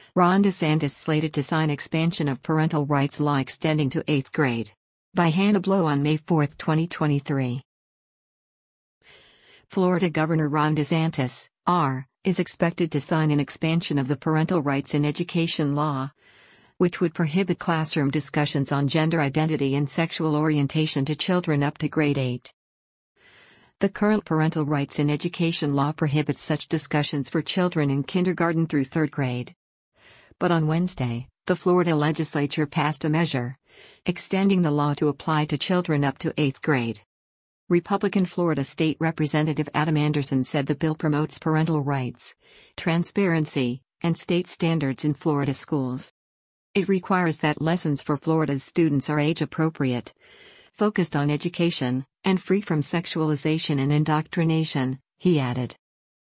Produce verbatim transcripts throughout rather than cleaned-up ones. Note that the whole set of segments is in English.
Ron DeSantis slated to sign expansion of parental rights law extending to eighth grade. By Hannah Blow on May fourth, twenty twenty-three. Florida Governor Ron DeSantis, R, is expected to sign an expansion of the parental rights in education law, which would prohibit classroom discussions on gender identity and sexual orientation to children up to grade eight. The current parental rights in education law prohibits such discussions for children in kindergarten through third grade. But on Wednesday, the Florida legislature passed a measure extending the law to apply to children up to eighth grade. Republican Florida State Representative Adam Anderson said the bill promotes parental rights, transparency, and state standards in Florida schools. It requires that lessons for Florida's students are age-appropriate, focused on education, and free from sexualization and indoctrination, he added.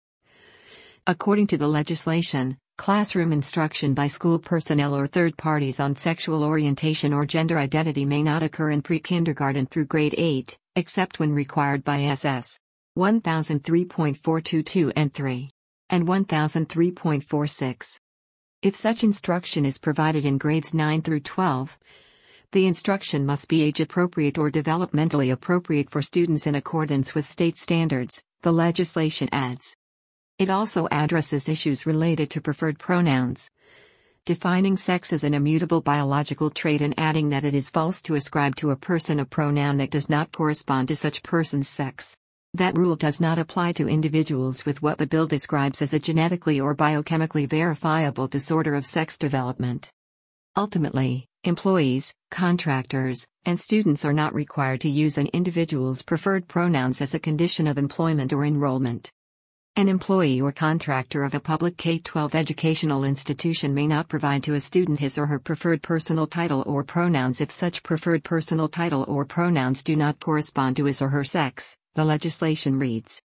According to the legislation, classroom instruction by school personnel or third parties on sexual orientation or gender identity may not occur in pre-kindergarten through grade eight, except when required by S S one thousand three point four two two and three, and one thousand three point four six. If such instruction is provided in grades nine through twelve, the instruction must be age-appropriate or developmentally appropriate for students in accordance with state standards, the legislation adds. It also addresses issues related to preferred pronouns, defining sex as an immutable biological trait and adding that it is false to ascribe to a person a pronoun that does not correspond to such person's sex. That rule does not apply to individuals with what the bill describes as a genetically or biochemically verifiable disorder of sex development. Ultimately, employees, contractors, and students are not required to use an individual's preferred pronouns as a condition of employment or enrollment. An employee or contractor of a public K through twelve educational institution may not provide to a student his or her preferred personal title or pronouns if such preferred personal title or pronouns do not correspond to his or her sex, the legislation reads.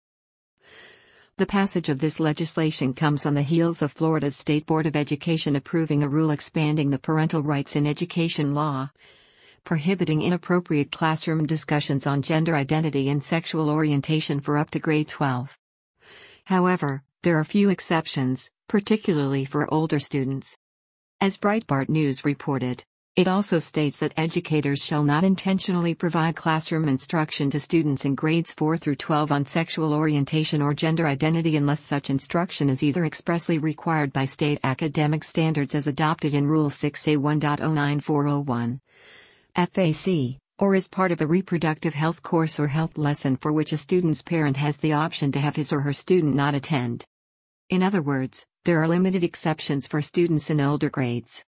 The passage of this legislation comes on the heels of Florida's State Board of Education approving a rule expanding the parental rights in education law, prohibiting inappropriate classroom discussions on gender identity and sexual orientation for up to grade twelve. However, there are few exceptions, particularly for older students. As Breitbart News reported, it also states that educators shall not intentionally provide classroom instruction to students in grades four through twelve on sexual orientation or gender identity unless such instruction is either expressly required by state academic standards as adopted in Rule six A one point oh nine four oh one F A C, or is part of a reproductive health course or health lesson for which a student's parent has the option to have his or her student not attend. In other words, there are limited exceptions for students in older grades.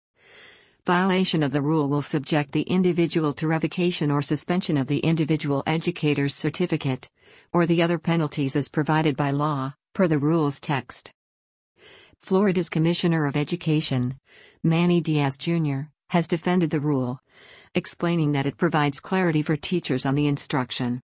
Violation of the rule will subject the individual to revocation or suspension of the individual educator's certificate, or the other penalties as provided by law, per the rule's text. Florida's Commissioner of Education, Manny Diaz Junior, has defended the rule, explaining that it provides clarity for teachers on the instruction.